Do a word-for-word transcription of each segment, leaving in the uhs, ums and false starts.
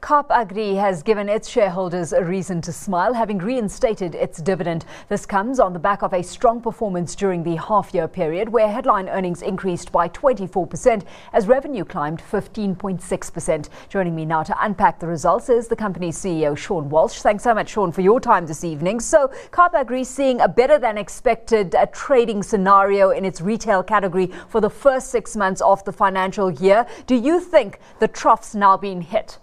Kaap Agri has given its shareholders a reason to smile, having reinstated its dividend. This comes on the back of a strong performance during the half-year period, where headline earnings increased by twenty-four percent as revenue climbed fifteen point six percent. Joining me now to unpack the results is the company's C E O, Shaun Walsh. Thanks so much, Shaun, for your time this evening. So, Kaap Agri seeing a better-than-expected uh, trading scenario in its retail category for the first six months of the financial year. Do you think the trough's now been hit?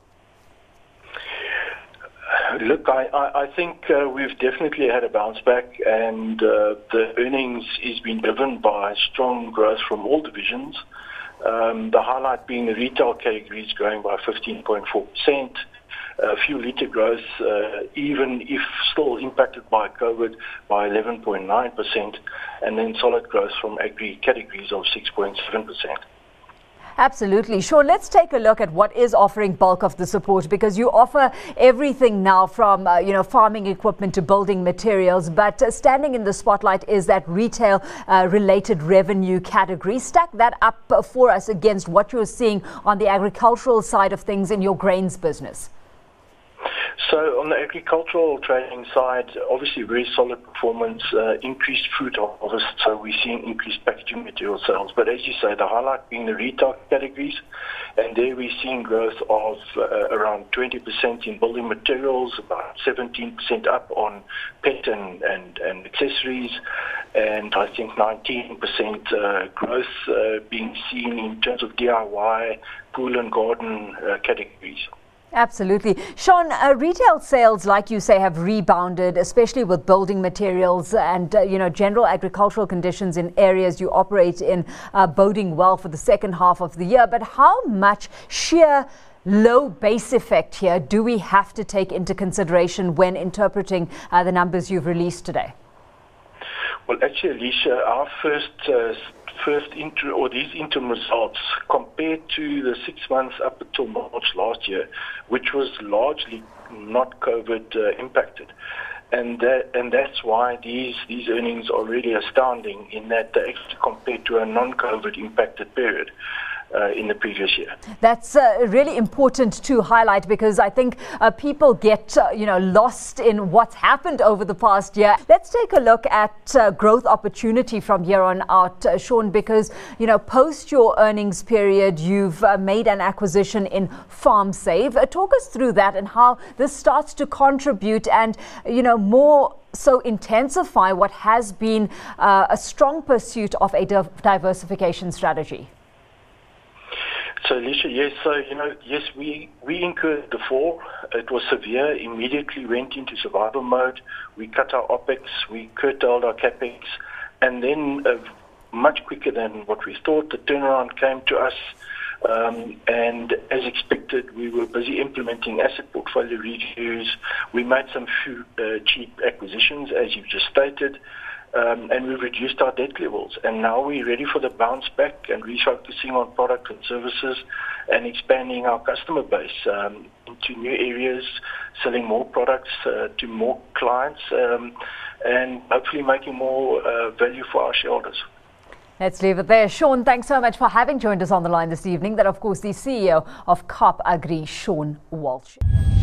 Look, I, I, I think uh, we've definitely had a bounce back, and uh, the earnings is being driven by strong growth from all divisions. Um, the highlight being the retail categories growing by fifteen point four percent. A few litre growth, uh, even if still impacted by COVID, by eleven point nine percent, and then solid growth from agri categories of six point seven percent. Absolutely. Shaun, let's take a look at what is offering bulk of the support, because you offer everything now from, uh, you know, farming equipment to building materials. But uh, standing in the spotlight is that retail uh, related revenue category. Stack that up uh, for us against what you're seeing on the agricultural side of things in your grains business. So on the agricultural trading side, obviously very solid performance, uh, increased fruit harvest, so we're seeing increased packaging material sales. But as you say, the highlight being the retail categories, and there we're seeing growth of uh, around twenty percent in building materials, about seventeen percent up on pet and, and, and accessories, and I think nineteen percent uh, growth uh, being seen in terms of D I Y, pool and garden uh, categories. Absolutely. Shaun, uh, retail sales, like you say, have rebounded, especially with building materials and, uh, you know, general agricultural conditions in areas you operate in uh, boding well for the second half of the year. But how much sheer low base effect here do we have to take into consideration when interpreting uh, the numbers you've released today? Well, actually, Alicia, our first uh, first interim or these interim results compared to the six months up until March last year, which was largely not COVID uh, impacted, and that and that's why these these earnings are really astounding in that they actually compared to a non-COVID impacted period. Uh, in the previous year. That's uh, really important to highlight, because I think uh, people get uh, you know lost in what's happened over the past year. Let's take a look at uh, growth opportunity from here on out, uh, Shaun, because you know post your earnings period, you've uh, made an acquisition in FarmSave. Uh, talk us through that and how this starts to contribute and you know more so intensify what has been uh, a strong pursuit of a div- diversification strategy. So, Alicia, yes, so, you know, yes, we, we incurred the fall. It was severe, immediately went into survival mode. We cut our OPEX, we curtailed our CAPEX, and then uh, much quicker than what we thought, the turnaround came to us. Um, and as expected, we were busy implementing asset portfolio reviews. We made some few uh, cheap acquisitions, as you've just stated. Um, and we've reduced our debt levels, and now we're ready for the bounce back and refocusing on product and services and expanding our customer base um, into new areas, selling more products uh, to more clients, um, and hopefully making more uh, value for our shareholders. Let's leave it there. Shaun, thanks so much for having joined us on the line this evening. That, of course, the C E O of Kaap Agri, Shaun Walsh.